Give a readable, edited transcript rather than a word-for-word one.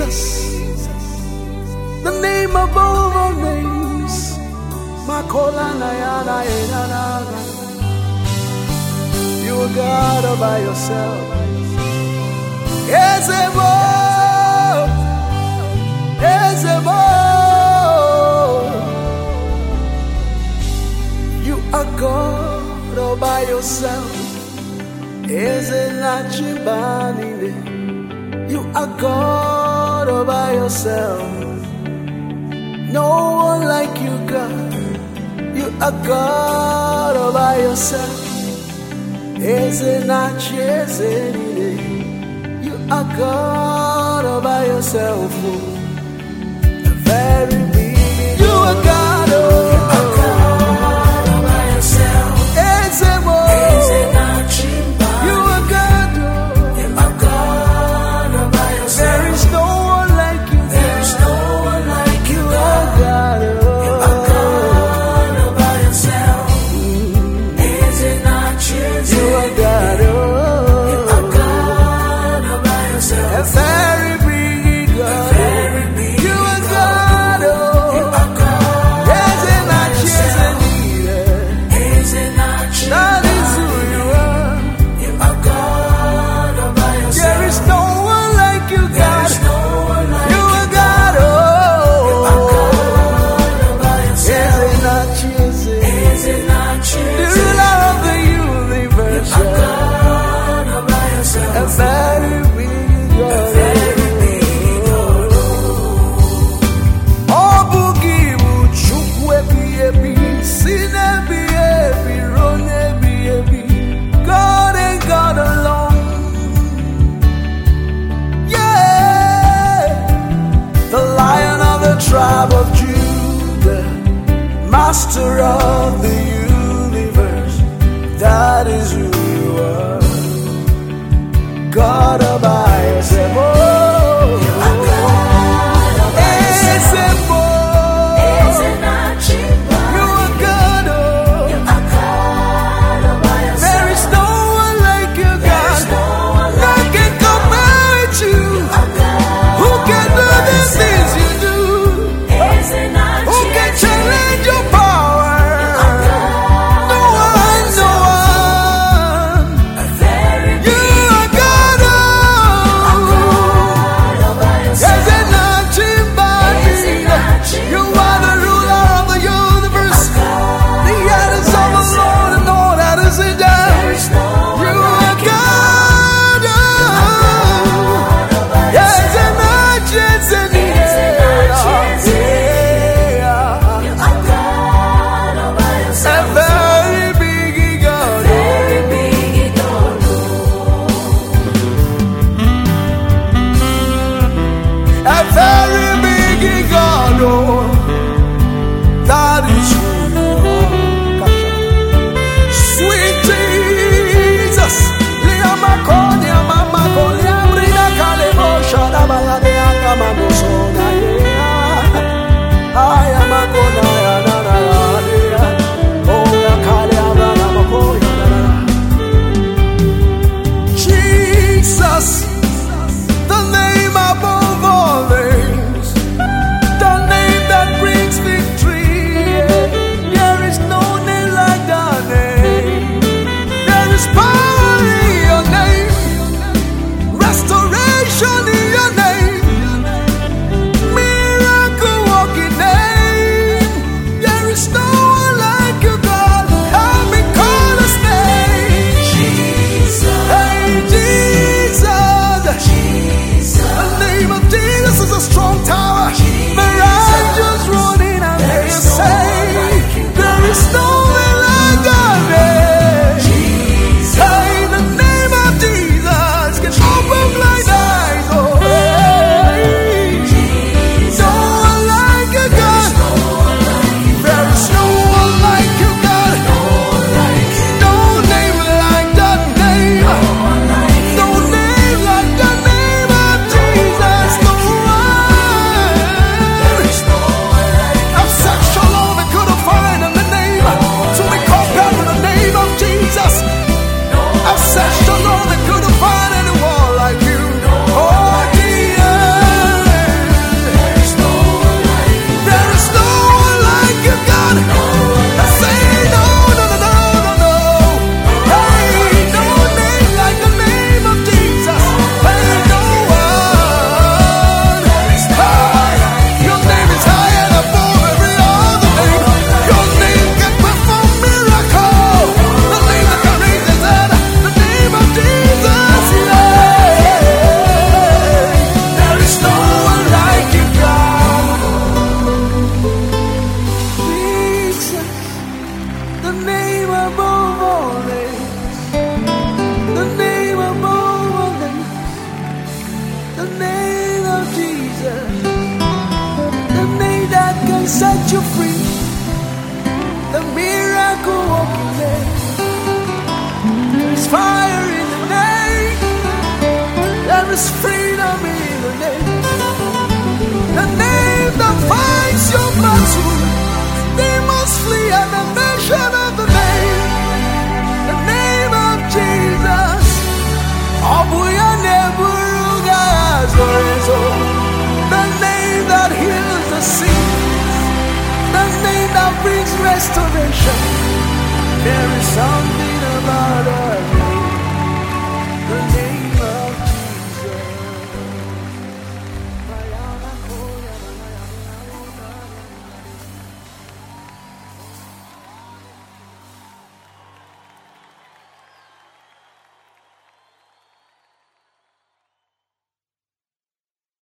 Jesus, the name above all names. You are God all by yourself. Ezebo, Ezebo. You are God all by yourself. Ezenachibanine. You are God all by yourself. No one like you, God. You are God all by yourself. Ezenachibanine. You are God all by yourself. Very big. You are God. You are God all by yourself. Ezebo. You are God. You are God all by yourself. There is no one like you. There is no one like you. You are God. You are God all by yourself. You are God. You are God all by yourself. A very big God. Very big. You are God. You are God. That is who you are. You are God all by yourself. There is no one like you, God. There is no one like you. You are God. You are God all by yourself. The ruler of the universe. You are God all by yourself. A very big God. A very big God. Oh, boogie, chukwu ebi ebi, sin ebi ebi, run ebi ebi. God and God alone. Yeah, the Lion of the tribe of Judah, Master of the universe. That is who you are. God all by yourself. Oh, you are God all by yourself. You are God. You are God all by yourself. There is no one like you, God. None can compare with you. Who can do the things you do? Who can challenge your power? set you free. The miracle working name. There is fire in the name. There is freedom in the name. The name that fights your battle. They must flee at the mention of the name. The name of Jesus. The name that heals the sick. The name that brings restoration. There is something about us.